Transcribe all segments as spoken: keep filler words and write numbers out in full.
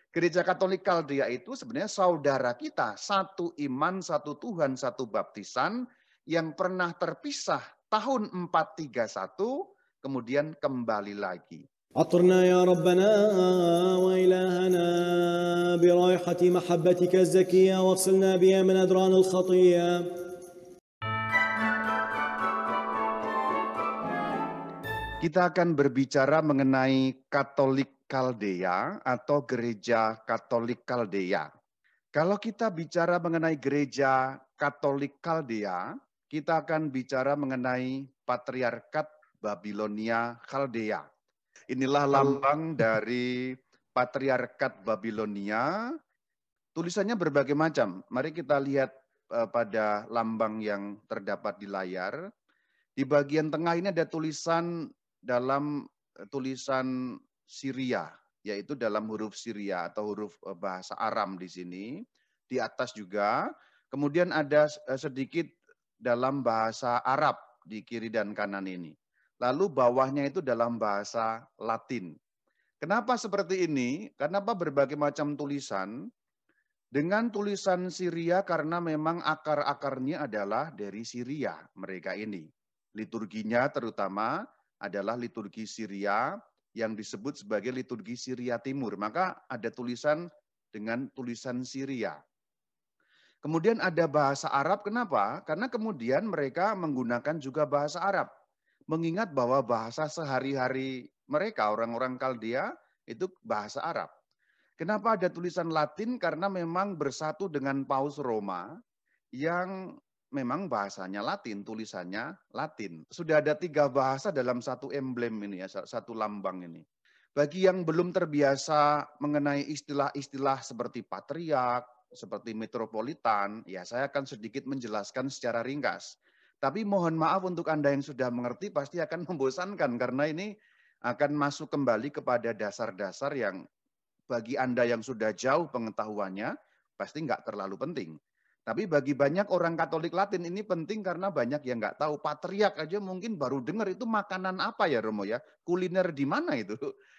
Gereja Katolik Kaldea itu sebenarnya saudara kita, satu iman, satu Tuhan, satu baptisan, yang pernah terpisah tahun empat tiga satu, kemudian kembali lagi. عطرنا يا ربنا وإلهنا برائحة محبتك الزكية واغسلنا بها من أدران الخطية. Kita akan berbicara mengenai Katolik Kaldea atau Gereja Katolik Kaldea. Kalau kita bicara mengenai Gereja Katolik Kaldea, kita akan bicara mengenai Patriarkat Babilonia Kaldea. Inilah lambang dari Patriarkat Babilonia. Tulisannya berbagai macam. Mari kita lihat uh, pada lambang yang terdapat di layar. Di bagian tengah ini ada tulisan dalam uh, tulisan Syria, yaitu dalam huruf Syria atau huruf uh, bahasa Aram di sini. Di atas juga. Kemudian ada uh, sedikit dalam bahasa Arab di kiri dan kanan ini. Lalu bawahnya itu dalam bahasa Latin. Kenapa seperti ini? Kenapa berbagai macam tulisan? Dengan tulisan Syria karena memang akar-akarnya adalah dari Syria mereka ini. Liturginya terutama adalah liturgi Syria yang disebut sebagai liturgi Syria Timur. Maka ada tulisan dengan tulisan Syria. Kemudian ada bahasa Arab, kenapa? Karena kemudian mereka menggunakan juga bahasa Arab. Mengingat bahwa bahasa sehari-hari mereka, orang-orang Kaldea, itu bahasa Arab. Kenapa ada tulisan Latin? Karena memang bersatu dengan Paus Roma yang memang bahasanya Latin, tulisannya Latin. Sudah ada tiga bahasa dalam satu emblem ini ya, satu lambang ini. Bagi yang belum terbiasa mengenai istilah-istilah seperti patriark, seperti metropolitan, ya saya akan sedikit menjelaskan secara ringkas. Tapi mohon maaf untuk Anda yang sudah mengerti pasti akan membosankan karena ini akan masuk kembali kepada dasar-dasar yang bagi Anda yang sudah jauh pengetahuannya, pasti nggak terlalu penting. Tapi bagi banyak orang Katolik Latin ini penting karena banyak yang nggak tahu. Patriark aja mungkin baru dengar itu makanan apa ya Romo ya? Kuliner di mana itu?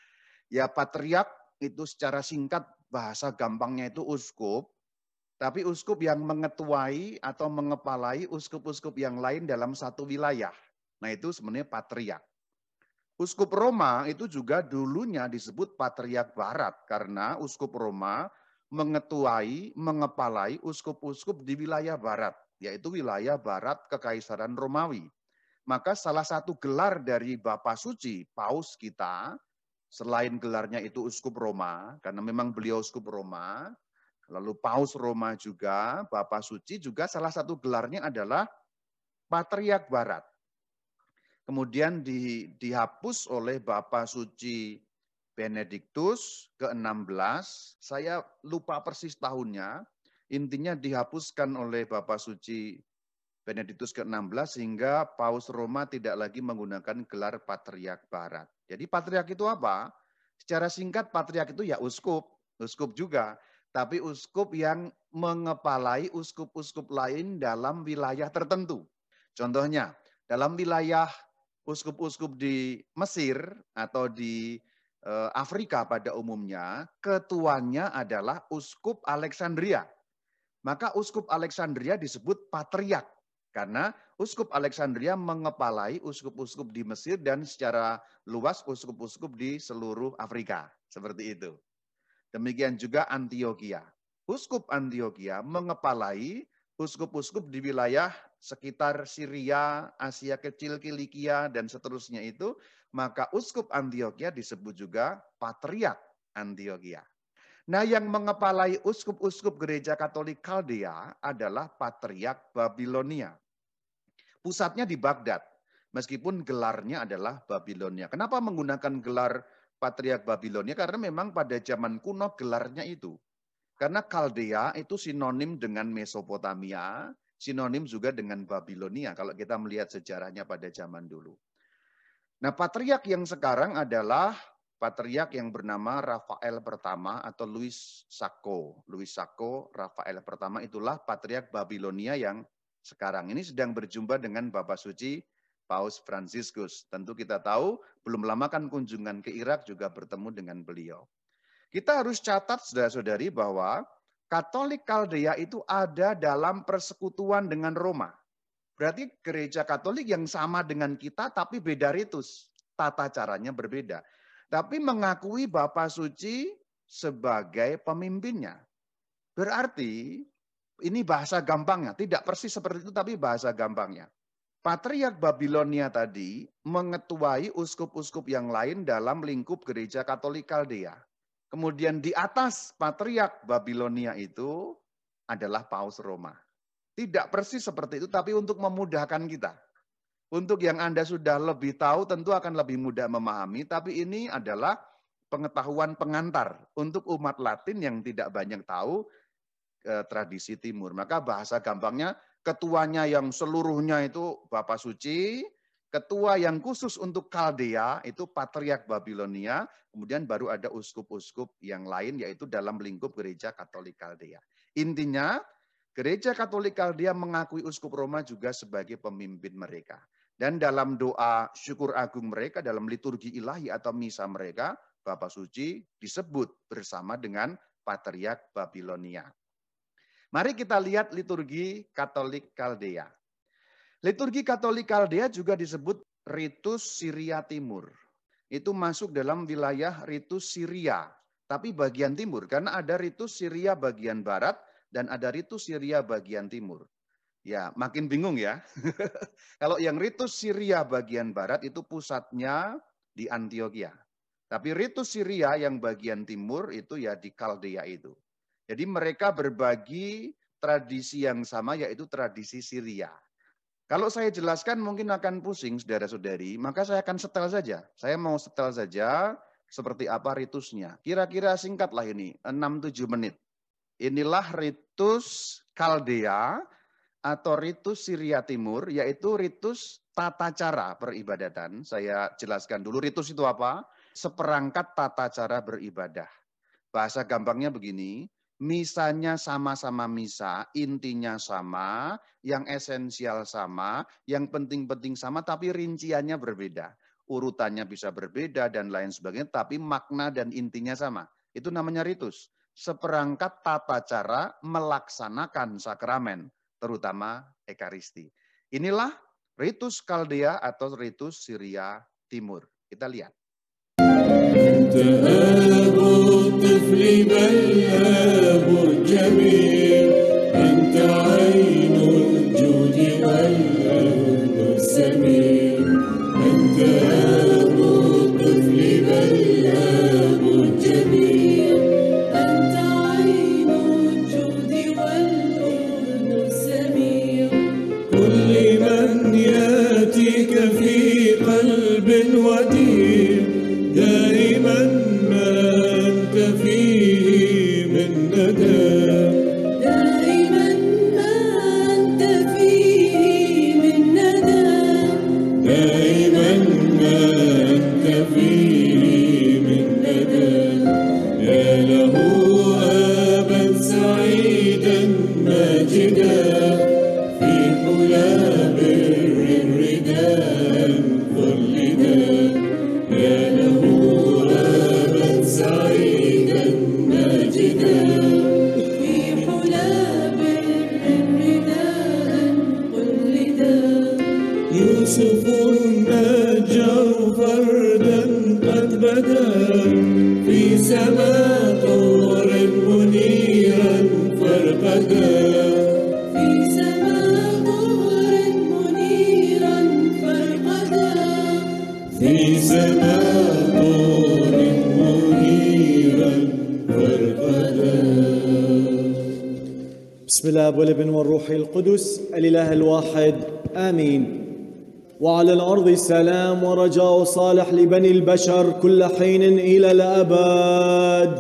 Ya patriark itu secara singkat bahasa gampangnya itu uskup. Tapi uskup yang mengetuai atau mengepalai uskup-uskup yang lain dalam satu wilayah. Nah itu sebenarnya patriark. Uskup Roma itu juga dulunya disebut Patriark Barat karena Uskup Roma mengetuai, mengepalai uskup-uskup di wilayah barat, yaitu wilayah barat Kekaisaran Romawi. Maka salah satu gelar dari Bapa Suci, Paus kita, selain gelarnya itu Uskup Roma, karena memang beliau Uskup Roma, lalu Paus Roma juga, Bapa Suci juga salah satu gelarnya adalah Patriark Barat. Kemudian di, dihapus oleh Bapa Suci Benediktus ke enam belas, saya lupa persis tahunnya, intinya dihapuskan oleh Bapa Suci Benediktus ke enam belas sehingga Paus Roma tidak lagi menggunakan gelar Patriark Barat. Jadi Patriark itu apa? Secara singkat Patriark itu ya uskup, uskup juga, tapi uskup yang mengepalai uskup-uskup lain dalam wilayah tertentu. Contohnya, dalam wilayah uskup-uskup di Mesir atau di eh, Afrika pada umumnya, ketuanya adalah Uskup Alexandria. Maka Uskup Alexandria disebut patriark karena Uskup Alexandria mengepalai uskup-uskup di Mesir dan secara luas uskup-uskup di seluruh Afrika. Seperti itu. Demikian juga Antioquia. Uskup Antioquia mengepalai uskup-uskup di wilayah sekitar Syria, Asia Kecil, Kilikia, dan seterusnya itu, maka uskup Antioquia disebut juga Patriark Antioquia. Nah, yang mengepalai uskup-uskup gereja Katolik Kaldea adalah Patriark Babilonia. Pusatnya di Baghdad, meskipun gelarnya adalah Babilonia. Kenapa menggunakan gelar Patriark Babilonia? Karena memang pada zaman kuno gelarnya itu. Karena Kaldea itu sinonim dengan Mesopotamia, sinonim juga dengan Babilonia kalau kita melihat sejarahnya pada zaman dulu. Nah, patriark yang sekarang adalah patriark yang bernama Rafael pertama atau Louis Sacco. Louis Sacco, Rafael pertama itulah patriark Babilonia yang sekarang ini sedang berjumpa dengan Bapak Suci Paus Fransiskus. Tentu kita tahu belum lama kan kunjungan ke Irak juga bertemu dengan beliau. Kita harus catat saudara-saudari bahwa Katolik Kaldea itu ada dalam persekutuan dengan Roma. Berarti gereja Katolik yang sama dengan kita tapi beda ritus. Tata caranya berbeda. Tapi mengakui Bapa Suci sebagai pemimpinnya. Berarti ini bahasa gampangnya, tidak persis seperti itu tapi bahasa gampangnya. Patriark Babilonia tadi mengetuai uskup-uskup yang lain dalam lingkup gereja Katolik Kaldea. Kemudian di atas Patriark Babilonia itu adalah Paus Roma. Tidak persis seperti itu tapi untuk memudahkan kita. Untuk yang Anda sudah lebih tahu tentu akan lebih mudah memahami, tapi ini adalah pengetahuan pengantar untuk umat Latin yang tidak banyak tahu eh, tradisi Timur. Maka bahasa gampangnya, ketuanya yang seluruhnya itu Bapak Suci, ketua yang khusus untuk Kaldea itu Patriark Babilonia, kemudian baru ada uskup-uskup yang lain yaitu dalam lingkup gereja Katolik Kaldea. Intinya, gereja Katolik Kaldea mengakui uskup Roma juga sebagai pemimpin mereka. Dan dalam doa syukur agung mereka, dalam liturgi ilahi atau misa mereka, Bapak Suci disebut bersama dengan Patriark Babilonia. Mari kita lihat liturgi Katolik Kaldea. Liturgi Katolik Kaldea juga disebut ritus Syria Timur. Itu masuk dalam wilayah ritus Syria, tapi bagian timur. Karena ada ritus Syria bagian barat dan ada ritus Syria bagian timur. Ya, makin bingung ya. Kalau yang ritus Syria bagian barat itu pusatnya di Antioquia. Tapi ritus Syria yang bagian timur itu ya di Kaldea itu. Jadi mereka berbagi tradisi yang sama yaitu tradisi Syria. Kalau saya jelaskan mungkin akan pusing saudara-saudari, maka saya akan setel saja. Saya mau setel saja seperti apa ritusnya. Kira-kira singkatlah ini, enam tujuh menit. Inilah ritus Kaldea atau ritus Syria Timur, yaitu ritus tata cara peribadatan. Saya jelaskan dulu ritus itu apa? Seperangkat tata cara beribadah. Bahasa gampangnya begini, misanya sama-sama misa, intinya sama, yang esensial sama, yang penting-penting sama, tapi rinciannya berbeda. Urutannya bisa berbeda dan lain sebagainya, tapi makna dan intinya sama. Itu namanya ritus. Seperangkat tata cara melaksanakan sakramen, terutama Ekaristi. Inilah ritus Kaldea atau ritus Syria Timur. Kita lihat. أنت أب الطفل بل أب الجميل أنت عين الجود والأرض السميل أنت أب الطفل بل أب الجميل أنت عين الجود والأرض السميل كل من يأتيك في قلب وديع دائما ما أنت فيه من ندى دائما ما أنت فيه من ندى دائما ما أنت فيه من ندى يا له أبا سعيدا ماجدا في حلى بر الرداء خلدا يا له سعيدا ماجدا في حلى بر الرداء قلدا يوسف النجار فردا قد بدا في سماء طور منيرا فرقدا في سماء طور منيرا فرقدا في سماء طور منيرا فرقدا. بسم الله والابن والروح القدس الإله الواحد آمين. وعلى الأرض السلام ورجاء صالح لبني البشر كل حين إلى الأبد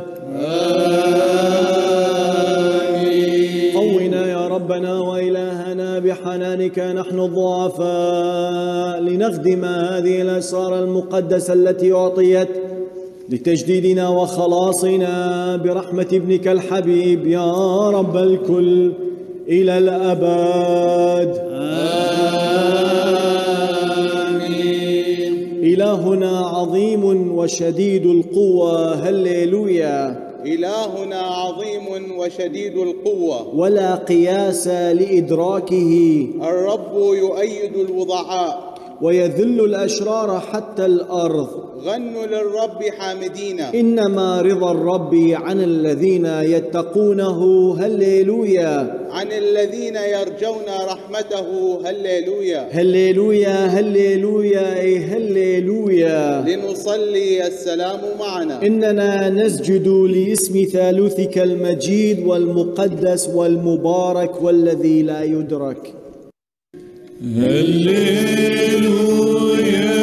آمين. قونا يا ربنا وإلهنا بحنانك نحن الضعفاء لنخدم هذه الأسرار المقدسة التي أعطيت لتجديدنا وخلاصنا برحمة ابنك الحبيب يا رب الكل إلى الأبد آمين. إلهنا عظيم وشديد القوة هللويا. إلهنا عظيم وشديد القوة ولا قياس لإدراكه. الرب يؤيد الوضعاء ويذل الأشرار حتى الأرض. غنوا للرب حامدين. إنما رضا الرب عن الذين يتقونه هللويا. عن الذين يرجون رحمته هللويا. هللويا هللويا أي هللويا. لنصلي السلام معنا. إننا نسجد لاسم ثالوثك المجيد والمقدس والمبارك والذي لا يدرك. هللويا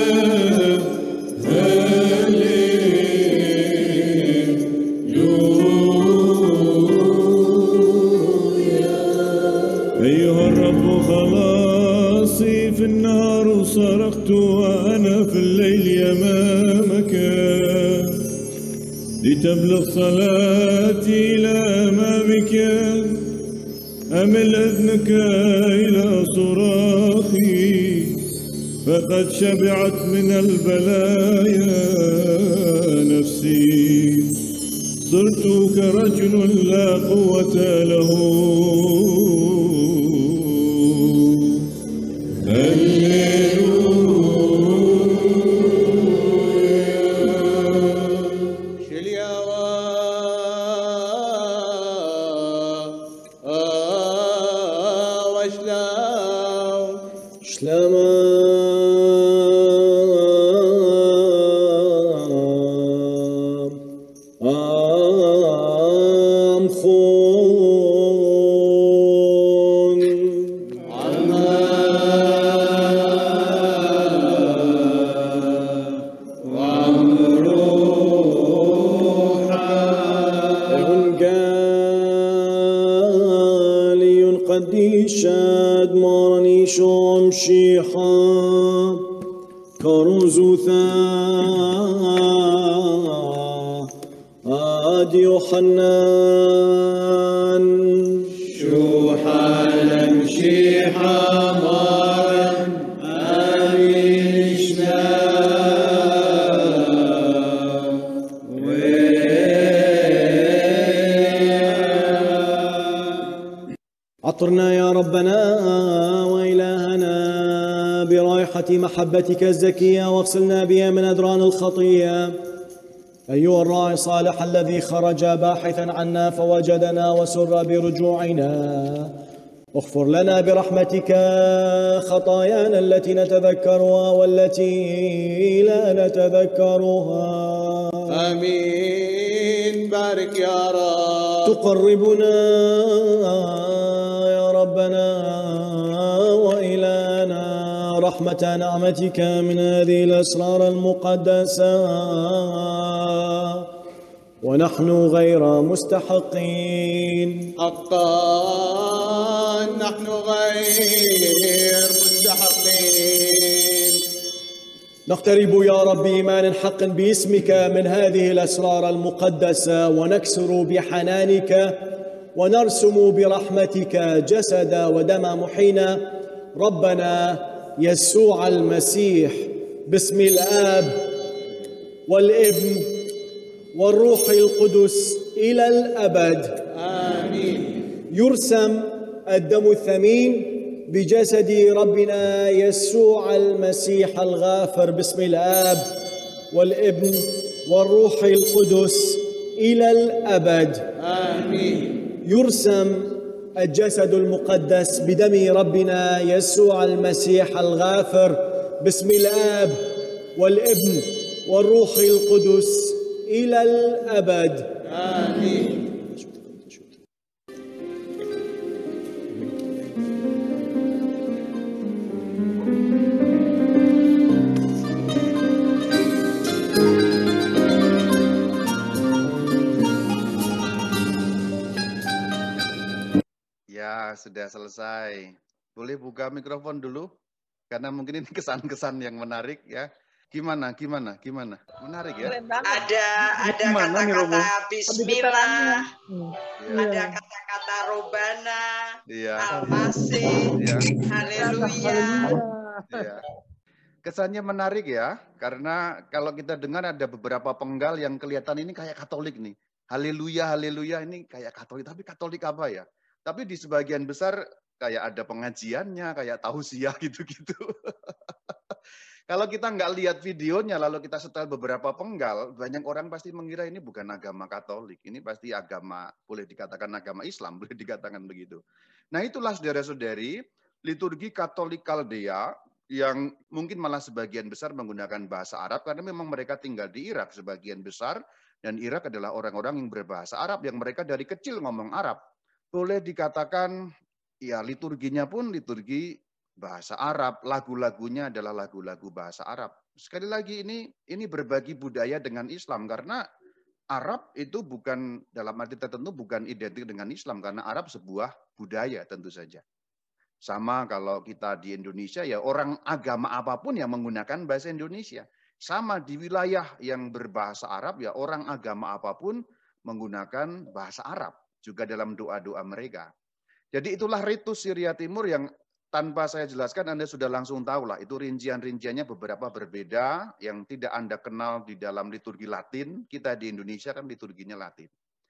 أيها الرب خلاصي في النهار صرخت وأنا في الليل أمامك لتبلغ صلاتي إلى أمامك أمل أذنك إلى صراخي فقد شبعت من البلايا نفسي صرت كرجل لا قوة له. شاد مارني شوم شيحا كروزوثا آد يوحنان شوحا لمشيحا مارن آميشنا عطرنا يا ربنا وإلهنا برائحة محبتك الزكية واغسلنا بها من أدران الخطية. أيها الراعي الصالح الذي خرج باحثا عنا فوجدنا وسر برجوعنا اغفر لنا برحمتك خطايانا التي نتذكرها والتي لا نتذكرها. آمين. بارك يا رب. تقربنا يا ربنا وإلهنا رحمة نعمتك من هذه الأسرار المقدسة ونحن غير مستحقين. حقا نحن غير مستحقين. نقترب يا رب إيمان حق باسمك من هذه الأسرار المقدسة ونكسر بحنانك ونرسم برحمتك جسد ودم محينا ربنا يسوع المسيح باسم الآب والابن والروح القدس إلى الأبد. آمين. يرسم الدم الثمين بجسد ربنا يسوع المسيح الغافر باسم الآب والابن والروح القدس إلى الأبد. آمين. يرسم الجسد المقدس بدم ربنا يسوع المسيح الغافر باسم الآب والابن والروح القدس إلى الأبد. آمين. Ya, sudah selesai. Boleh buka mikrofon dulu? Karena mungkin ini kesan-kesan yang menarik ya. Gimana, gimana, gimana? Menarik ya? Ada ada kata-kata bismillah, Ya. ada kata-kata robana, Iya. al-masih, Iya. haleluya. Iya. Kesannya menarik ya, karena kalau kita dengar ada beberapa penggal yang kelihatan ini kayak Katolik nih. Haleluya, haleluya, ini kayak Katolik. Tapi Katolik apa ya? Tapi di sebagian besar kayak ada pengajiannya, kayak tausiah gitu-gitu. Kalau kita nggak lihat videonya, lalu kita setel beberapa penggal, banyak orang pasti mengira ini bukan agama Katolik. Ini pasti agama, boleh dikatakan agama Islam, boleh dikatakan begitu. Nah itulah saudara-saudari, liturgi Katolik Kaldea, yang mungkin malah sebagian besar menggunakan bahasa Arab, karena memang mereka tinggal di Irak sebagian besar, dan Irak adalah orang-orang yang berbahasa Arab, yang mereka dari kecil ngomong Arab. Boleh dikatakan, ya liturginya pun liturgi bahasa Arab, lagu-lagunya adalah lagu-lagu bahasa Arab. Sekali lagi ini ini berbagi budaya dengan Islam, karena Arab itu bukan dalam arti tertentu bukan identik dengan Islam, karena Arab sebuah budaya tentu saja. Sama kalau kita di Indonesia ya orang agama apapun yang menggunakan bahasa Indonesia. Sama di wilayah yang berbahasa Arab ya orang agama apapun menggunakan bahasa Arab juga dalam doa-doa mereka. Jadi itulah ritus Syria Timur yang tanpa saya jelaskan Anda sudah langsung tahu lah, itu rincian-rinciannya beberapa berbeda yang tidak Anda kenal di dalam liturgi Latin. Kita di Indonesia kan liturginya Latin.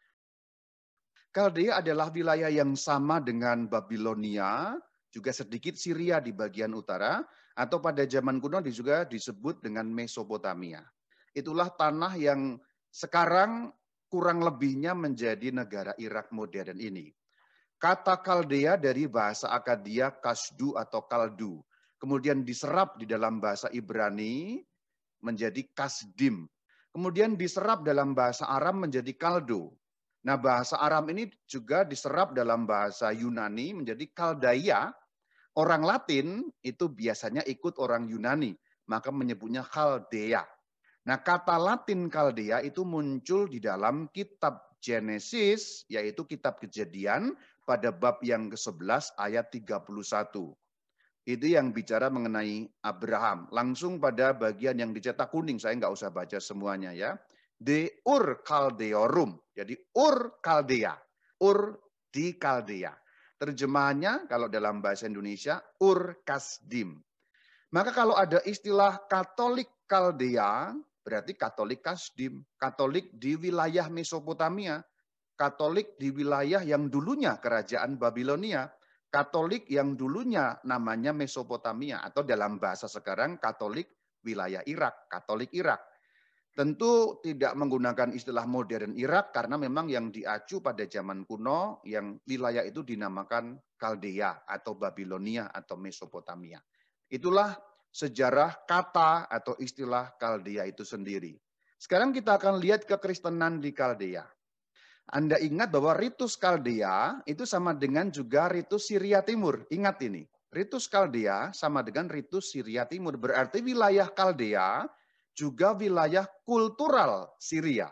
Kaldea adalah wilayah yang sama dengan Babilonia, juga sedikit Syria di bagian utara, atau pada zaman kuno juga disebut dengan Mesopotamia. Itulah tanah yang sekarang kurang lebihnya menjadi negara Irak modern ini. Kata Kaldea dari bahasa Akadia Kasdu atau Kaldu. Kemudian diserap di dalam bahasa Ibrani menjadi Kasdim. Kemudian diserap dalam bahasa Aram menjadi Kaldo. Nah bahasa Aram ini juga diserap dalam bahasa Yunani menjadi Kaldaya. Orang Latin itu biasanya ikut orang Yunani. Maka menyebutnya Kaldea. Nah kata Latin Kaldea itu muncul di dalam kitab Genesis, yaitu kitab Kejadian, pada bab yang ke sebelas ayat tiga puluh satu. Itu yang bicara mengenai Abraham. Langsung pada bagian yang dicetak kuning, saya nggak usah baca semuanya ya. De Ur Kaldeorum. Jadi Ur Kaldea. Ur di Kaldea. Terjemahannya kalau dalam bahasa Indonesia, Ur Kasdim. Maka kalau ada istilah Katolik Kaldea, berarti Katolik Kasdim. Katolik di wilayah Mesopotamia. Katolik di wilayah yang dulunya kerajaan Babilonia, Katolik yang dulunya namanya Mesopotamia, atau dalam bahasa sekarang Katolik wilayah Irak, Katolik Irak. Tentu tidak menggunakan istilah modern Irak, karena memang yang diacu pada zaman kuno, yang wilayah itu dinamakan Kaldea, atau Babilonia, atau Mesopotamia. Itulah sejarah kata atau istilah Kaldea itu sendiri. Sekarang kita akan lihat kekristenan di Kaldea. Anda ingat bahwa ritus Kaldea itu sama dengan juga ritus Syria Timur. Ingat ini, ritus Kaldea sama dengan ritus Syria Timur. Berarti wilayah Kaldea juga wilayah kultural Syria.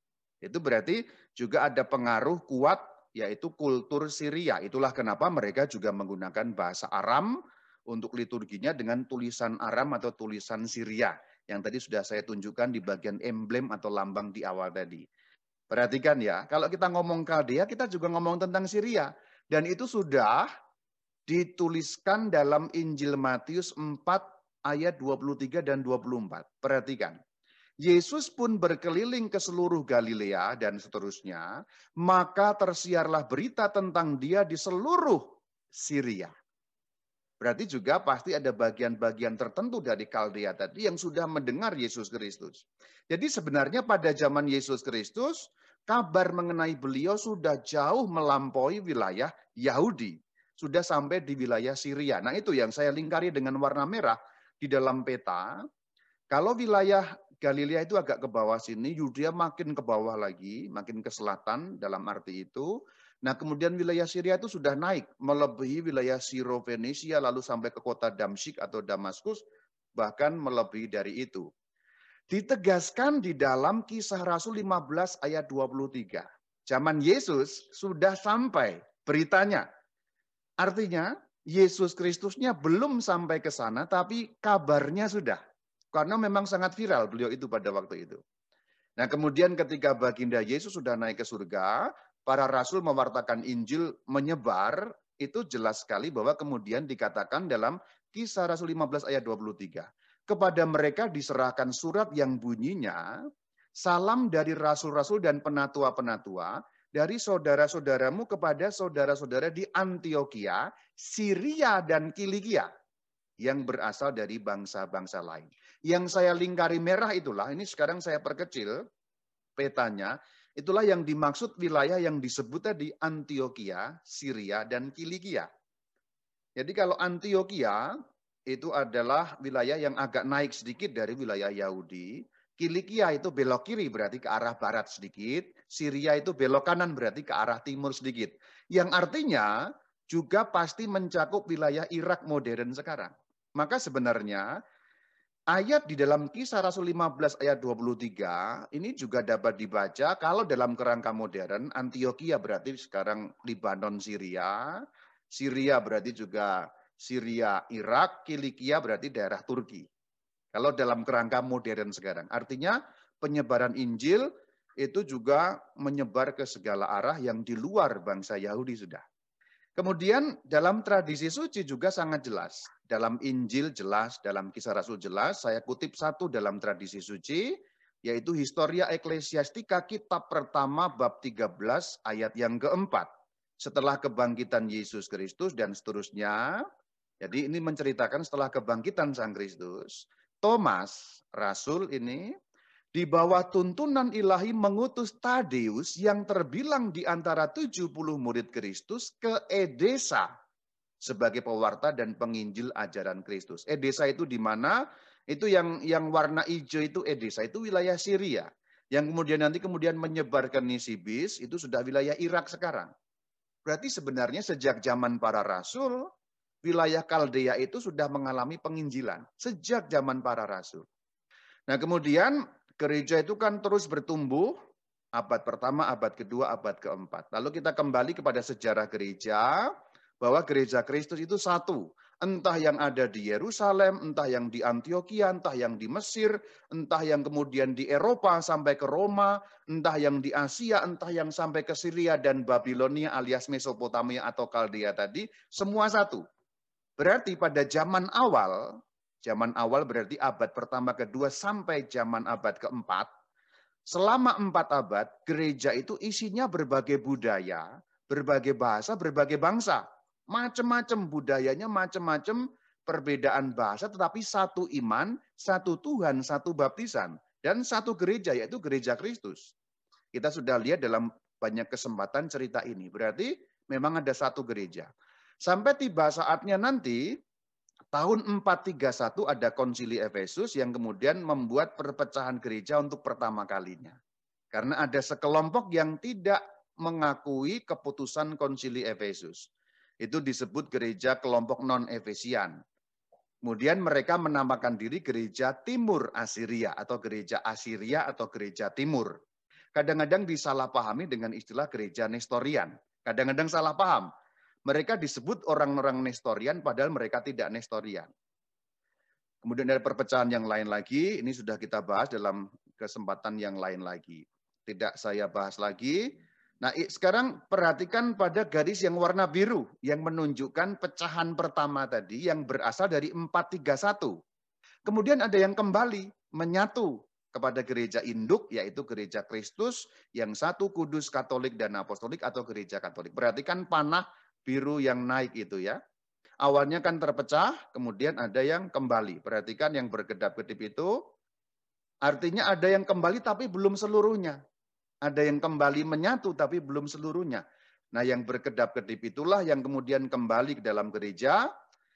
Itu berarti juga ada pengaruh kuat yaitu kultur Syria. Itulah kenapa mereka juga menggunakan bahasa Aram untuk liturginya dengan tulisan Aram atau tulisan Syria. Yang tadi sudah saya tunjukkan di bagian emblem atau lambang di awal tadi. Perhatikan ya, kalau kita ngomong Kaldea, kita juga ngomong tentang Syria. Dan itu sudah dituliskan dalam Injil Matius empat ayat dua puluh tiga dan dua puluh empat. Perhatikan. Yesus pun berkeliling ke seluruh Galilea dan seterusnya, maka tersiarlah berita tentang dia di seluruh Syria. Berarti juga pasti ada bagian-bagian tertentu dari Kaldea tadi yang sudah mendengar Yesus Kristus. Jadi sebenarnya pada zaman Yesus Kristus, kabar mengenai beliau sudah jauh melampaui wilayah Yahudi. Sudah sampai di wilayah Syria. Nah itu yang saya lingkari dengan warna merah di dalam peta. Kalau wilayah Galilea itu agak ke bawah sini, Yudea makin ke bawah lagi, makin ke selatan dalam arti itu. Nah kemudian wilayah Syria itu sudah naik, melebihi wilayah Syro Fenisia, lalu sampai ke kota Damsyik atau Damaskus, bahkan melebihi dari itu. Ditegaskan di dalam Kisah Rasul lima belas ayat dua puluh tiga. Zaman Yesus sudah sampai beritanya. Artinya Yesus Kristusnya belum sampai ke sana, tapi kabarnya sudah. Karena memang sangat viral beliau itu pada waktu itu. Nah kemudian ketika baginda Yesus sudah naik ke surga, para rasul mewartakan Injil menyebar, itu jelas sekali bahwa kemudian dikatakan dalam Kisah Rasul lima belas ayat dua puluh tiga. kepada mereka diserahkan surat yang bunyinya, salam dari rasul-rasul dan penatua-penatua, dari saudara-saudaramu kepada saudara-saudara di Antioquia, Syria dan Kilikia, yang berasal dari bangsa-bangsa lain. Yang saya lingkari merah itulah, ini sekarang saya perkecil petanya, itulah yang dimaksud wilayah yang disebut tadi Antioquia, Syria, dan Kilikia. Jadi kalau Antioquia itu adalah wilayah yang agak naik sedikit dari wilayah Yahudi. Kilikia itu belok kiri berarti ke arah barat sedikit. Syria itu belok kanan berarti ke arah timur sedikit. Yang artinya juga pasti mencakup wilayah Irak modern sekarang. Maka sebenarnya ayat di dalam Kisah Rasul lima belas ayat dua puluh tiga ini juga dapat dibaca kalau dalam kerangka modern. Antioquia berarti sekarang Libanon, Syria. Syria berarti juga Syria, Irak. Kilikia berarti daerah Turki. Kalau dalam kerangka modern sekarang. Artinya penyebaran Injil itu juga menyebar ke segala arah yang di luar bangsa Yahudi sudah. Kemudian dalam tradisi suci juga sangat jelas. Dalam Injil jelas, dalam Kisah Rasul jelas. Saya kutip satu dalam tradisi suci, yaitu Historia Ecclesiastica kitab pertama bab tiga belas ayat yang keempat. Setelah kebangkitan Yesus Kristus dan seterusnya. Jadi ini menceritakan setelah kebangkitan Sang Kristus, Thomas, Rasul ini, di bawah tuntunan ilahi mengutus Tadeus yang terbilang di antara tujuh puluh murid Kristus ke Edesa sebagai pewarta dan penginjil ajaran Kristus. Edesa itu di mana? Itu yang yang warna hijau itu Edesa, itu wilayah Syria. Yang kemudian nanti kemudian menyebar ke Nisibis, itu sudah wilayah Irak sekarang. Berarti sebenarnya sejak zaman para rasul, wilayah Kaldea itu sudah mengalami penginjilan. Sejak zaman para rasul. Nah kemudian gereja itu kan terus bertumbuh, abad pertama, abad kedua, abad keempat. Lalu kita kembali kepada sejarah gereja, bahwa gereja Kristus itu satu. Entah yang ada di Yerusalem, entah yang di Antioquia, entah yang di Mesir, entah yang kemudian di Eropa sampai ke Roma, entah yang di Asia, entah yang sampai ke Syria dan Babilonia alias Mesopotamia atau Kaldea tadi, semua satu. Berarti pada zaman awal, zaman awal berarti abad pertama, kedua, sampai zaman abad keempat, selama empat abad, gereja itu isinya berbagai budaya, berbagai bahasa, berbagai bangsa. Macam-macam budayanya, macam-macam perbedaan bahasa, tetapi satu iman, satu Tuhan, satu baptisan, dan satu gereja, yaitu gereja Kristus. Kita sudah lihat dalam banyak kesempatan cerita ini. Berarti memang ada satu gereja. Sampai tiba saatnya nanti, tahun empat tiga satu ada konsili Efesus yang kemudian membuat perpecahan gereja untuk pertama kalinya. Karena ada sekelompok yang tidak mengakui keputusan konsili Efesus. Itu disebut gereja kelompok non-Efesian. Kemudian mereka menamakan diri gereja Timur Asiria atau gereja Asiria atau gereja Timur. Kadang-kadang disalahpahami dengan istilah gereja Nestorian. Kadang-kadang salah paham. Mereka disebut orang-orang Nestorian padahal mereka tidak Nestorian. Kemudian ada perpecahan yang lain lagi, ini sudah kita bahas dalam kesempatan yang lain lagi. Tidak saya bahas lagi. Nah, sekarang perhatikan pada garis yang warna biru yang menunjukkan pecahan pertama tadi yang berasal dari empat tiga satu. Kemudian ada yang kembali menyatu kepada gereja induk, yaitu gereja Kristus yang satu, kudus, katolik, dan apostolik atau gereja katolik. Perhatikan panah biru yang naik itu ya. Awalnya kan terpecah, kemudian ada yang kembali. Perhatikan yang berkedap-kedip itu, artinya ada yang kembali tapi belum seluruhnya. Ada yang kembali menyatu tapi belum seluruhnya. Nah yang berkedap-kedip itulah yang kemudian kembali ke dalam gereja,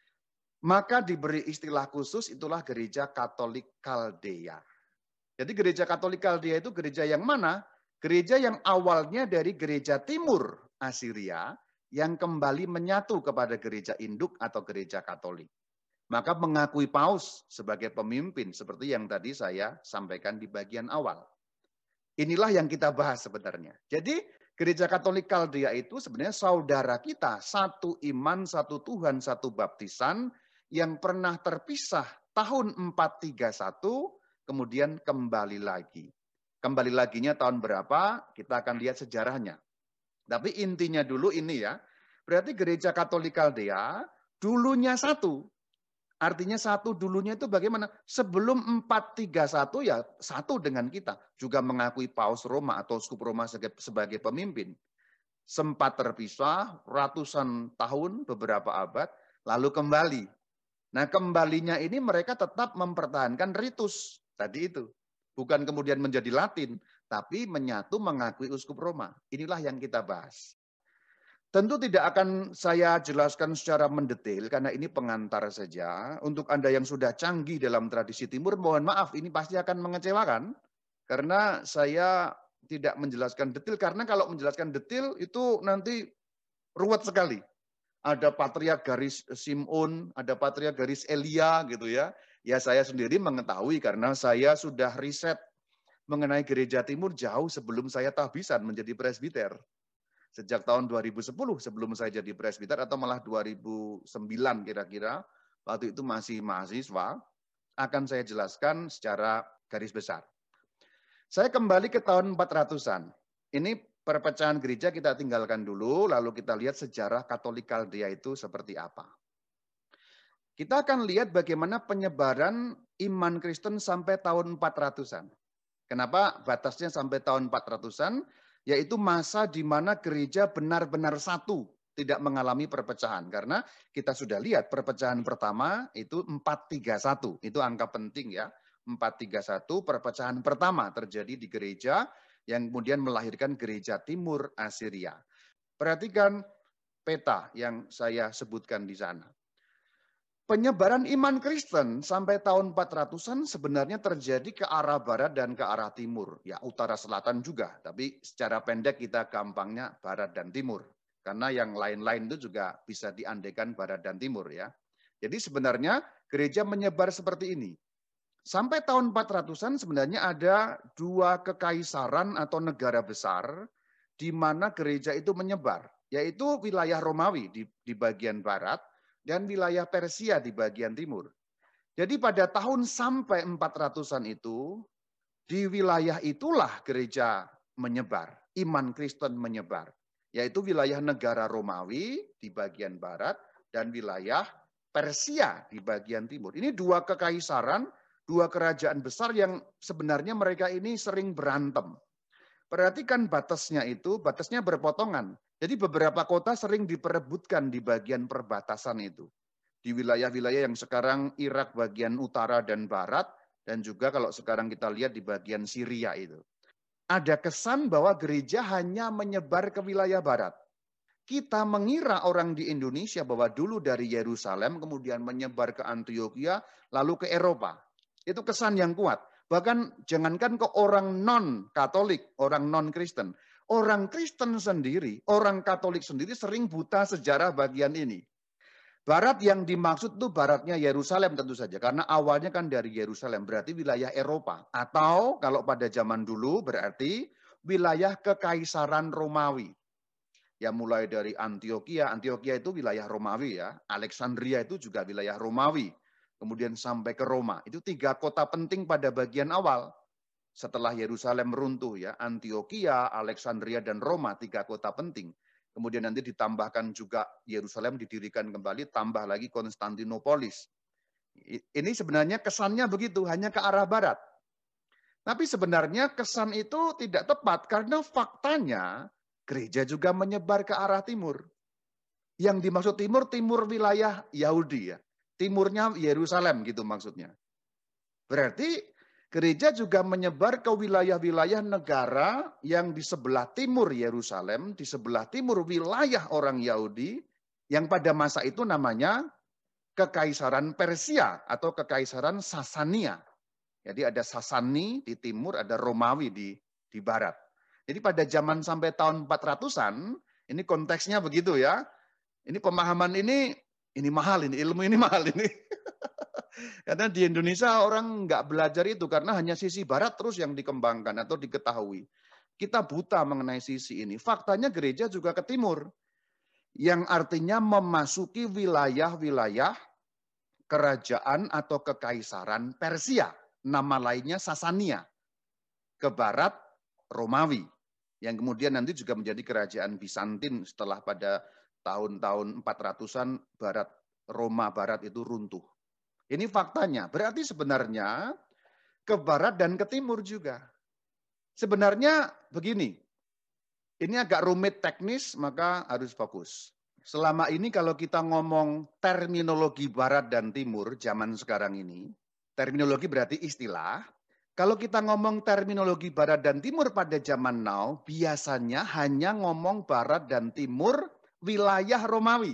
maka diberi istilah khusus itulah gereja Katolik Kaldea. Jadi gereja Katolik Kaldea itu gereja yang mana? Gereja yang awalnya dari gereja Timur Asiria, yang kembali menyatu kepada gereja induk atau gereja Katolik. Maka mengakui Paus sebagai pemimpin seperti yang tadi saya sampaikan di bagian awal. Inilah yang kita bahas sebenarnya. Jadi gereja Katolik Kaldea itu sebenarnya saudara kita, satu iman, satu Tuhan, satu baptisan yang pernah terpisah tahun empat tiga satu kemudian kembali lagi. Kembali laginya tahun berapa? Kita akan lihat sejarahnya. Tapi intinya dulu ini ya, berarti gereja Katolik Kaldea dulunya satu. Artinya satu dulunya itu bagaimana? Sebelum empat tiga satu ya satu dengan kita. Juga mengakui Paus Roma atau Uskup Roma sebagai, sebagai pemimpin. Sempat terpisah ratusan tahun, beberapa abad, lalu kembali. Nah kembalinya ini mereka tetap mempertahankan ritus tadi itu. Bukan kemudian menjadi Latin, tapi menyatu mengakui Uskup Roma. Inilah yang kita bahas. Tentu tidak akan saya jelaskan secara mendetail karena ini pengantar saja. Untuk Anda yang sudah canggih dalam tradisi timur, mohon maaf ini pasti akan mengecewakan karena saya tidak menjelaskan detail, karena kalau menjelaskan detail itu nanti ruwet sekali. Ada patriark garis Simeon, ada patriark garis Elia gitu ya. Ya saya sendiri mengetahui karena saya sudah riset mengenai gereja timur jauh sebelum saya tahbisan menjadi presbiter. Sejak tahun dua ribu sepuluh sebelum saya jadi presbiter atau malah dua ribu sembilan kira-kira, waktu itu masih mahasiswa, akan saya jelaskan secara garis besar. Saya kembali ke tahun empat ratusan. Ini perpecahan gereja kita tinggalkan dulu, lalu kita lihat sejarah Katolik Kaldea itu seperti apa. Kita akan lihat bagaimana penyebaran iman Kristen sampai tahun empat ratusan. Kenapa batasnya sampai tahun empat ratusan? Yaitu masa di mana gereja benar-benar satu, tidak mengalami perpecahan. Karena kita sudah lihat perpecahan pertama itu empat tiga satu, itu angka penting ya. empat tiga satu perpecahan pertama terjadi di gereja yang kemudian melahirkan gereja timur Asiria. Perhatikan peta yang saya sebutkan di sana. Penyebaran iman Kristen sampai tahun empat ratusan sebenarnya terjadi ke arah barat dan ke arah timur. Ya utara selatan juga, tapi secara pendek kita gampangnya barat dan timur. Karena yang lain-lain itu juga bisa diandekan barat dan timur ya. Jadi sebenarnya gereja menyebar seperti ini. Sampai tahun empat ratusan sebenarnya ada dua kekaisaran atau negara besar di mana gereja itu menyebar. Yaitu wilayah Romawi di, di bagian barat, dan wilayah Persia di bagian timur. Jadi pada tahun sampai empat ratusan itu, di wilayah itulah gereja menyebar, iman Kristen menyebar. Yaitu wilayah negara Romawi di bagian barat, dan wilayah Persia di bagian timur. Ini dua kekaisaran, dua kerajaan besar yang sebenarnya mereka ini sering berantem. Perhatikan batasnya itu, batasnya berpotongan. Jadi beberapa kota sering diperebutkan di bagian perbatasan itu. Di wilayah-wilayah yang sekarang Irak bagian utara dan barat, dan juga kalau sekarang kita lihat di bagian Syria itu. Ada kesan bahwa gereja hanya menyebar ke wilayah barat. Kita mengira orang di Indonesia bahwa dulu dari Yerusalem kemudian menyebar ke Antioquia, lalu ke Eropa. Itu kesan yang kuat. Bahkan jangankan ke orang non-Katolik, orang non-Kristen. Orang Kristen sendiri, orang Katolik sendiri sering buta sejarah bagian ini. Barat yang dimaksud itu baratnya Yerusalem tentu saja. Karena awalnya kan dari Yerusalem, berarti wilayah Eropa. Atau kalau pada zaman dulu berarti wilayah Kekaisaran Romawi. Ya mulai dari Antioquia, Antioquia itu wilayah Romawi ya. Alexandria itu juga wilayah Romawi. Kemudian sampai ke Roma. Itu tiga kota penting pada bagian awal. Setelah Yerusalem runtuh ya, Antioquia, Alexandria, dan Roma, tiga kota penting. Kemudian nanti ditambahkan juga Yerusalem didirikan kembali, tambah lagi Konstantinopolis. Ini sebenarnya kesannya begitu, hanya ke arah barat. Tapi sebenarnya kesan itu tidak tepat, karena faktanya gereja juga menyebar ke arah timur. Yang dimaksud timur, timur wilayah Yahudi ya. Timurnya Yerusalem gitu maksudnya. Berarti gereja juga menyebar ke wilayah-wilayah negara yang di sebelah timur Yerusalem, di sebelah timur wilayah orang Yahudi, yang pada masa itu namanya Kekaisaran Persia atau Kekaisaran Sasania. Jadi ada Sasani di timur, ada Romawi di, di barat. Jadi pada zaman sampai tahun empat ratusan, ini konteksnya begitu ya. Ini pemahaman ini, ini mahal, ini ilmu ini mahal ini. Karena di Indonesia orang nggak belajar itu karena hanya sisi barat terus yang dikembangkan atau diketahui. Kita buta mengenai sisi ini. Faktanya gereja juga ke timur. Yang artinya memasuki wilayah-wilayah kerajaan atau kekaisaran Persia. Nama lainnya Sasania. Ke barat Romawi. Yang kemudian nanti juga menjadi kerajaan Bizantin setelah pada tahun-tahun empat ratusan barat Roma barat itu runtuh. Ini faktanya. Berarti sebenarnya ke barat dan ke timur juga. Sebenarnya begini, ini agak rumit teknis, maka harus fokus. Selama ini kalau kita ngomong terminologi barat dan timur zaman sekarang ini, terminologi berarti istilah. Kalau kita ngomong terminologi barat dan timur pada zaman now, biasanya hanya ngomong barat dan timur wilayah Romawi.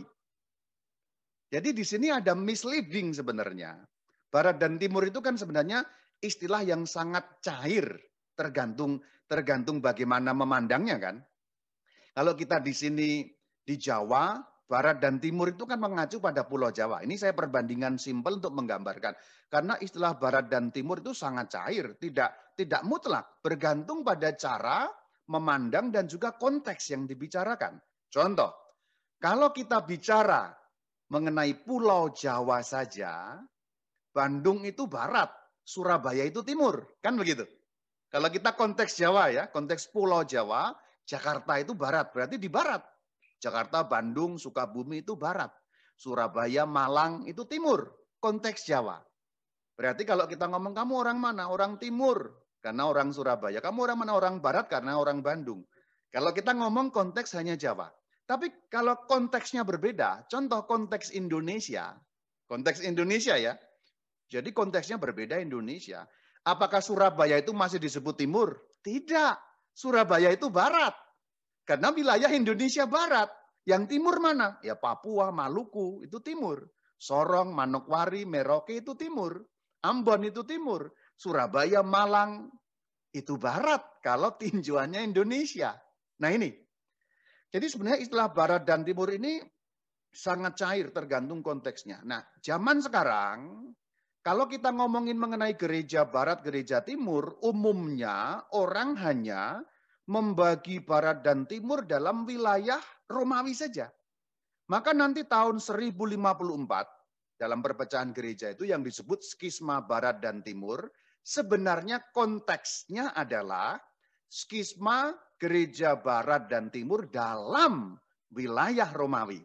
Jadi di sini ada misleading sebenarnya. Barat dan timur itu kan sebenarnya istilah yang sangat cair, tergantung tergantung bagaimana memandangnya kan. Kalau kita di sini di Jawa, barat dan timur itu kan mengacu pada Pulau Jawa. Ini saya perbandingan simpel untuk menggambarkan. Karena istilah barat dan timur itu sangat cair, tidak tidak mutlak, bergantung pada cara memandang dan juga konteks yang dibicarakan. Contoh, kalau kita bicara mengenai Pulau Jawa saja, Bandung itu barat, Surabaya itu timur, kan begitu. Kalau kita konteks Jawa ya, konteks Pulau Jawa, Jakarta itu barat, berarti di barat. Jakarta, Bandung, Sukabumi itu barat. Surabaya, Malang itu timur, konteks Jawa. Berarti kalau kita ngomong kamu orang mana? Orang timur, karena orang Surabaya. Kamu orang mana? Orang barat, karena orang Bandung. Kalau kita ngomong konteks hanya Jawa. Tapi kalau konteksnya berbeda, contoh konteks Indonesia, konteks Indonesia ya, jadi konteksnya berbeda Indonesia. Apakah Surabaya itu masih disebut timur? Tidak, Surabaya itu barat. Karena wilayah Indonesia barat. Yang timur mana? Ya Papua, Maluku, itu timur. Sorong, Manokwari, Merauke itu timur. Ambon itu timur. Surabaya, Malang itu barat kalau tinjauannya Indonesia. Nah ini. Jadi sebenarnya istilah barat dan timur ini sangat cair tergantung konteksnya. Nah, zaman sekarang kalau kita ngomongin mengenai gereja barat, gereja timur, umumnya orang hanya membagi barat dan timur dalam wilayah Romawi saja. Maka nanti tahun seribu lima puluh empat dalam perpecahan gereja itu yang disebut skisma barat dan timur, sebenarnya konteksnya adalah skisma gereja barat dan timur dalam wilayah Romawi.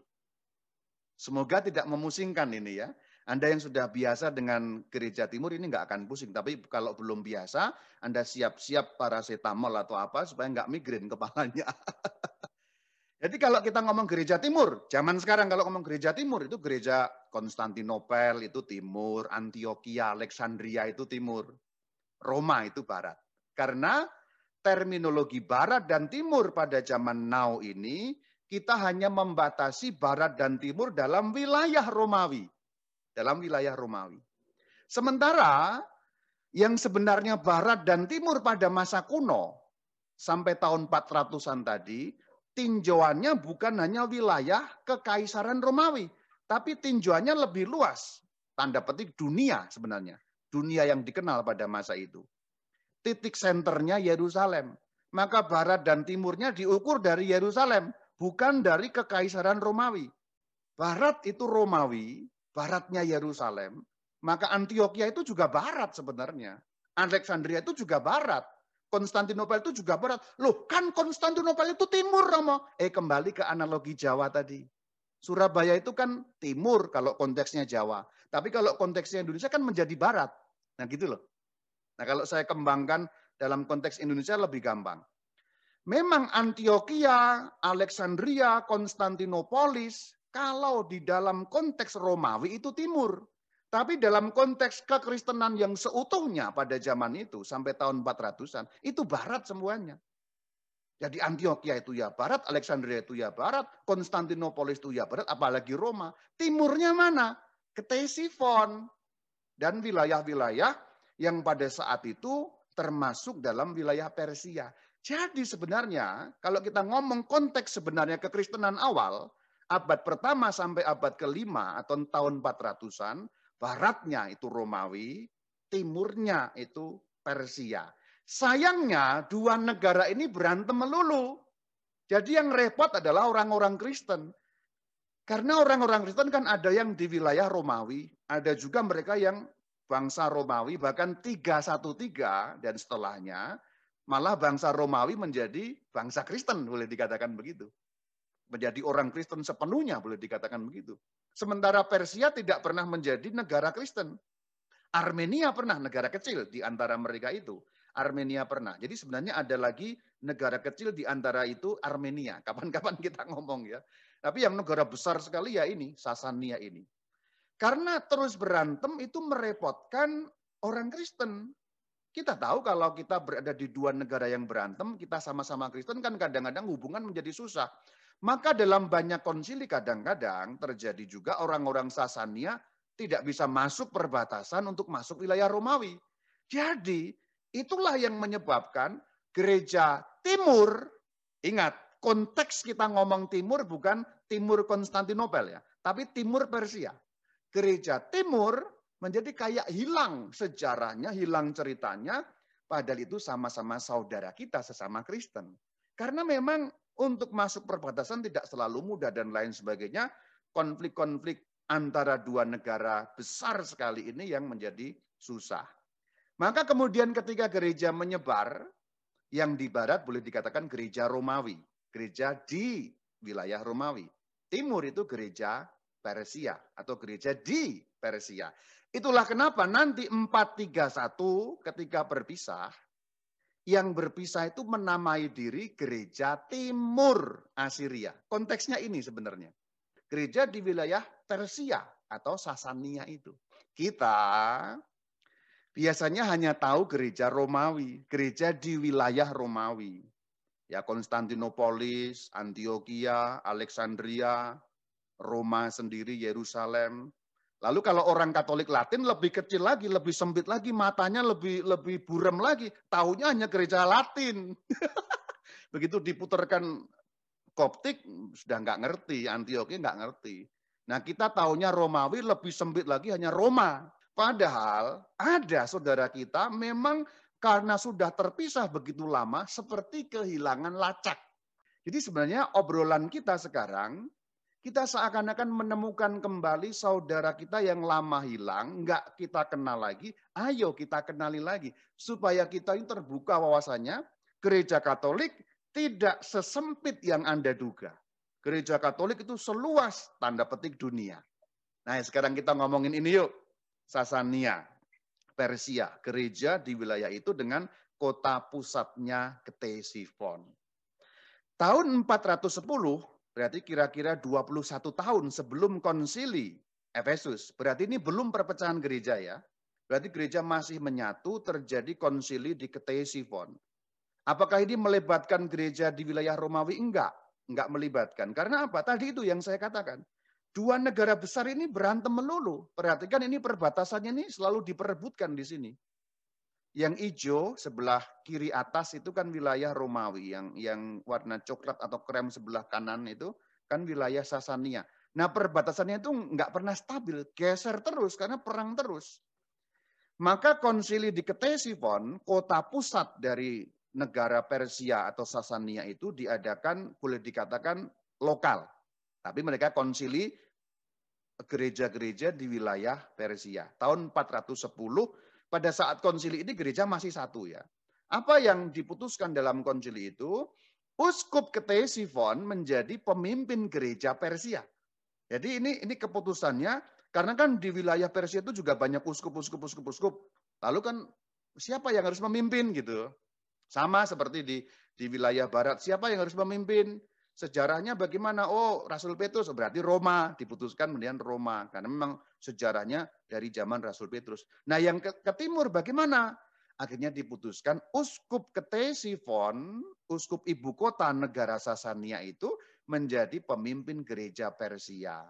Semoga tidak memusingkan ini ya. Anda yang sudah biasa dengan gereja timur ini nggak akan pusing. Tapi kalau belum biasa, Anda siap-siap paracetamol atau apa supaya nggak migrain kepalanya. Jadi kalau kita ngomong gereja timur, zaman sekarang kalau ngomong gereja timur itu gereja Konstantinopel itu timur, Antioquia, Alexandria itu timur, Roma itu barat. Karena terminologi barat dan timur pada zaman now ini, kita hanya membatasi barat dan timur dalam wilayah Romawi. Dalam wilayah Romawi. Sementara yang sebenarnya barat dan timur pada masa kuno, sampai tahun empat ratusan tadi, tinjauannya bukan hanya wilayah kekaisaran Romawi, tapi tinjauannya lebih luas. Tanda petik dunia sebenarnya. Dunia yang dikenal pada masa itu. Titik senternya Yerusalem. Maka barat dan timurnya diukur dari Yerusalem, bukan dari kekaisaran Romawi. Barat itu Romawi, baratnya Yerusalem, maka Antioquia itu juga barat sebenarnya. Alexandria itu juga barat. Konstantinopel itu juga barat. Loh, kan Konstantinopel itu timur, Romo. Eh, kembali ke analogi Jawa tadi. Surabaya itu kan timur kalau konteksnya Jawa. Tapi kalau konteksnya Indonesia kan menjadi barat. Nah gitu loh. Nah kalau saya kembangkan dalam konteks Indonesia lebih gampang. Memang Antioquia, Alexandria, Konstantinopolis, kalau di dalam konteks Romawi itu timur. Tapi dalam konteks kekristenan yang seutuhnya pada zaman itu, sampai tahun empat ratusan, itu barat semuanya. Jadi Antioquia itu ya barat, Alexandria itu ya barat, Konstantinopolis itu ya barat, apalagi Roma. Timurnya mana? Ktesifon. Dan wilayah-wilayah yang pada saat itu termasuk dalam wilayah Persia. Jadi sebenarnya kalau kita ngomong konteks sebenarnya kekristenan awal, abad pertama sampai abad kelima atau tahun empat ratusan, baratnya itu Romawi, timurnya itu Persia. Sayangnya dua negara ini berantem melulu. Jadi yang repot adalah orang-orang Kristen. Karena orang-orang Kristen kan ada yang di wilayah Romawi, ada juga mereka yang bangsa Romawi, bahkan tiga satu tiga dan setelahnya, malah bangsa Romawi menjadi bangsa Kristen, boleh dikatakan begitu. Menjadi orang Kristen sepenuhnya, boleh dikatakan begitu. Sementara Persia tidak pernah menjadi negara Kristen. Armenia pernah, negara kecil di antara mereka itu. Armenia pernah. Jadi sebenarnya ada lagi negara kecil di antara itu Armenia. Kapan-kapan kita ngomong ya. Tapi yang negara besar sekali ya ini, Sasania ini. Karena terus berantem itu merepotkan orang Kristen. Kita tahu kalau kita berada di dua negara yang berantem, kita sama-sama Kristen kan kadang-kadang hubungan menjadi susah. Maka dalam banyak konsili kadang-kadang terjadi juga orang-orang Sasania tidak bisa masuk perbatasan untuk masuk wilayah Romawi. Jadi itulah yang menyebabkan gereja timur, ingat konteks kita ngomong timur bukan timur Konstantinopel ya, tapi timur Persia. Gereja timur menjadi kayak hilang sejarahnya, hilang ceritanya, padahal itu sama-sama saudara kita sesama Kristen. Karena memang untuk masuk perbatasan tidak selalu mudah dan lain sebagainya, konflik-konflik antara dua negara besar sekali ini yang menjadi susah. Maka kemudian ketika gereja menyebar, yang di barat boleh dikatakan gereja Romawi. Gereja di wilayah Romawi. Timur itu gereja Persia atau gereja di Persia. Itulah kenapa nanti empat tiga satu ketika berpisah, yang berpisah itu menamai diri gereja Timur Asiria. Konteksnya ini sebenarnya. Gereja di wilayah Persia atau Sasania itu. Kita biasanya hanya tahu gereja Romawi, gereja di wilayah Romawi. Ya Konstantinopolis, Antioquia, Alexandria, Roma sendiri, Yerusalem. Lalu kalau orang Katolik Latin lebih kecil lagi, lebih sempit lagi, matanya lebih lebih buram lagi. Tahunya hanya gereja Latin. Begitu diputarkan Koptik, sudah nggak ngerti, Antioquia nggak ngerti. Nah kita tahunya Romawi lebih sempit lagi, hanya Roma. Padahal ada saudara kita memang karena sudah terpisah begitu lama seperti kehilangan lacak. Jadi sebenarnya obrolan kita sekarang, kita seakan-akan menemukan kembali saudara kita yang lama hilang, nggak kita kenal lagi, ayo kita kenali lagi. Supaya kita ini terbuka wawasannya, gereja Katolik tidak sesempit yang Anda duga. Gereja Katolik itu seluas tanda petik dunia. Nah sekarang kita ngomongin ini yuk. Sasania, Persia, gereja di wilayah itu dengan kota pusatnya Ktesifon. Tahun empat ratus sepuluh, berarti kira-kira dua puluh satu tahun sebelum konsili Efesus. Berarti ini belum perpecahan gereja ya. Berarti gereja masih menyatu, terjadi konsili di Ktesifon. Apakah ini melibatkan gereja di wilayah Romawi? Enggak, enggak melibatkan. Karena apa? Tadi itu yang saya katakan. Dua negara besar ini berantem melulu. Perhatikan ini perbatasannya ini selalu diperebutkan di sini. Yang hijau sebelah kiri atas itu kan wilayah Romawi, yang yang warna coklat atau krem sebelah kanan itu kan wilayah Sasania. Nah perbatasannya itu nggak pernah stabil, geser terus karena perang terus. Maka konsili di Ktesifon, kota pusat dari negara Persia atau Sasania itu diadakan boleh dikatakan lokal. Tapi mereka konsili gereja-gereja di wilayah Persia. Tahun empat ratus sepuluh, pada saat konsili ini gereja masih satu ya. Apa yang diputuskan dalam konsili itu? Uskup Ktesifon menjadi pemimpin gereja Persia. Jadi ini ini keputusannya, karena kan di wilayah Persia itu juga banyak uskup-uskup, uskup-uskup. Lalu kan siapa yang harus memimpin gitu? Sama seperti di di wilayah barat, siapa yang harus memimpin? Sejarahnya bagaimana? Oh, Rasul Petrus, berarti Roma, diputuskan kemudian Roma. Karena memang sejarahnya dari zaman Rasul Petrus. Nah yang ke, ke timur bagaimana? Akhirnya diputuskan Uskup Ktesifon, uskup ibu kota negara Sasania itu menjadi pemimpin gereja Persia.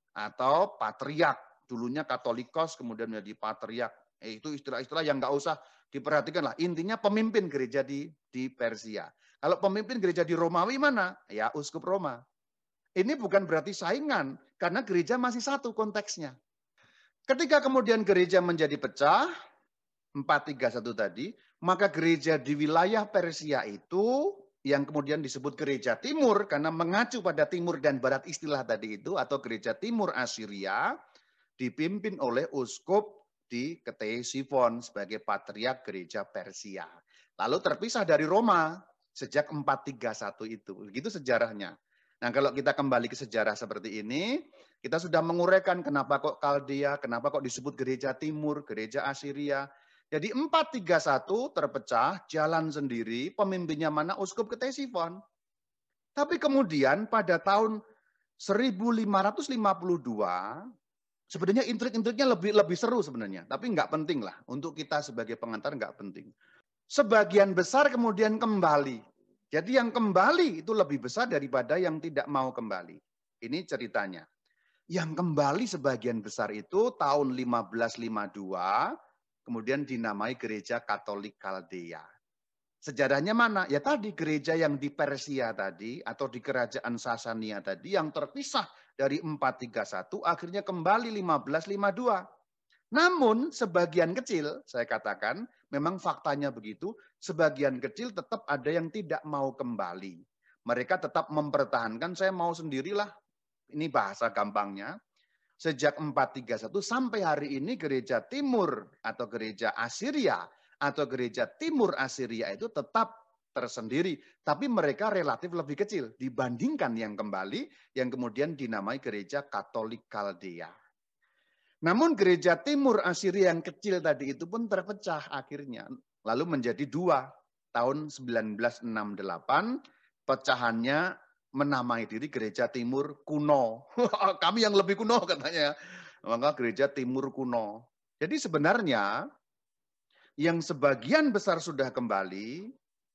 Atau patriark, dulunya Katolikos kemudian menjadi patriark. Eh, itu istilah-istilah yang nggak usah diperhatikan lah. Intinya pemimpin gereja di, di Persia. Kalau pemimpin gereja di Romawi mana? Ya uskup Roma. Ini bukan berarti saingan, karena gereja masih satu konteksnya. Ketika kemudian gereja menjadi pecah, empat tiga satu tadi, maka gereja di wilayah Persia itu, yang kemudian disebut gereja timur, karena mengacu pada timur dan barat istilah tadi itu, atau gereja timur Asiria, dipimpin oleh uskup di Ktesifon sebagai patriark gereja Persia. Lalu terpisah dari Roma, sejak empat tiga satu itu. Begitu sejarahnya. Nah, kalau kita kembali ke sejarah seperti ini, kita sudah menguraikan kenapa kok Kaldea, kenapa kok disebut gereja timur, gereja Asiria. Jadi empat tiga satu terpecah, jalan sendiri, pemimpinnya mana? Uskup Ktesifon. Tapi kemudian pada tahun seribu lima ratus lima puluh dua, sebenarnya intrik-intriknya lebih lebih seru sebenarnya, tapi nggak penting lah. Untuk kita sebagai pengantar nggak penting. Sebagian besar kemudian kembali. Jadi yang kembali itu lebih besar daripada yang tidak mau kembali. Ini ceritanya. Yang kembali sebagian besar itu tahun lima belas lima puluh dua, kemudian dinamai Gereja Katolik Kaldea. Sejarahnya mana? Ya tadi gereja yang di Persia tadi atau di kerajaan Sasania tadi yang terpisah dari empat tiga satu akhirnya kembali lima belas lima puluh dua. Namun sebagian kecil, saya katakan memang faktanya begitu, sebagian kecil tetap ada yang tidak mau kembali. Mereka tetap mempertahankan saya mau sendirilah. Ini bahasa gampangnya. Sejak empat tiga satu sampai hari ini gereja timur atau gereja Asiria atau gereja timur Asiria itu tetap tersendiri. Tapi mereka relatif lebih kecil dibandingkan yang kembali yang kemudian dinamai gereja Katolik Kaldea. Namun gereja timur Asiria yang kecil tadi itu pun terpecah akhirnya. Lalu menjadi dua. Tahun seribu sembilan ratus enam puluh delapan pecahannya menamai diri gereja timur kuno. Kami yang lebih kuno katanya. Maka gereja timur kuno. Jadi sebenarnya yang sebagian besar sudah kembali,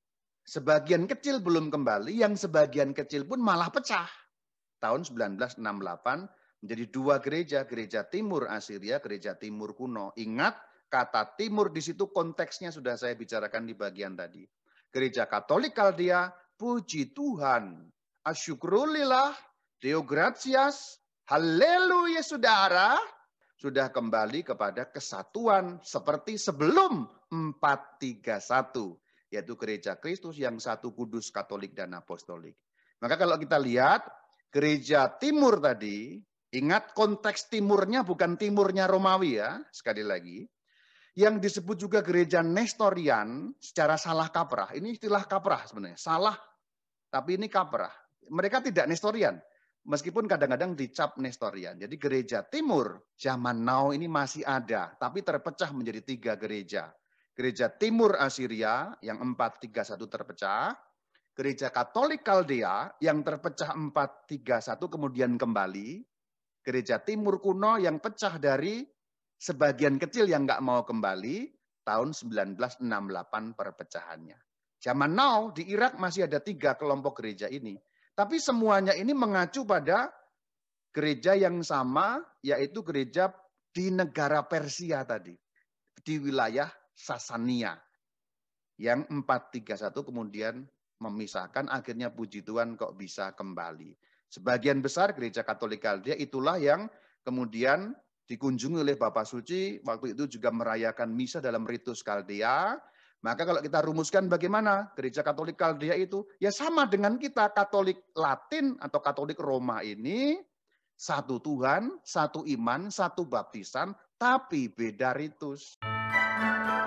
sebagian kecil belum kembali, yang sebagian kecil pun malah pecah. Tahun seribu sembilan ratus enam puluh delapan menjadi dua gereja, gereja timur Asiria, gereja timur kuno. Ingat, kata timur di situ konteksnya sudah saya bicarakan di bagian tadi. Gereja Katolik Kaldea, puji Tuhan, asyukurulillah, Deo gratias, haleluya saudara, sudah kembali kepada kesatuan seperti sebelum empat tiga satu, yaitu gereja Kristus yang satu kudus, Katolik dan Apostolik. Maka kalau kita lihat, gereja timur tadi, ingat konteks timurnya bukan timurnya Romawi ya, sekali lagi. Yang disebut juga gereja Nestorian secara salah kaprah. Ini istilah kaprah sebenarnya, salah tapi ini kaprah. Mereka tidak Nestorian, meskipun kadang-kadang dicap Nestorian. Jadi gereja timur zaman now ini masih ada, tapi terpecah menjadi tiga gereja. Gereja timur Asiria yang empat tiga satu terpecah, gereja Katolik Kaldea yang terpecah empat tiga satu kemudian kembali, gereja timur kuno yang pecah dari sebagian kecil yang nggak mau kembali, tahun seribu sembilan ratus enam puluh delapan perpecahannya. Zaman now di Irak masih ada tiga kelompok gereja ini. Tapi semuanya ini mengacu pada gereja yang sama, yaitu gereja di negara Persia tadi. Di wilayah Sasania. Yang empat tiga satu kemudian memisahkan, akhirnya puji Tuhan kok bisa kembali. Sebagian besar gereja Katolik Kaldea itulah yang kemudian dikunjungi oleh Bapak Suci, waktu itu juga merayakan misa dalam ritus Kaldea. Maka kalau kita rumuskan bagaimana gereja Katolik Kaldea itu, ya sama dengan kita Katolik Latin atau Katolik Roma ini, satu Tuhan, satu iman, satu baptisan, tapi beda ritus.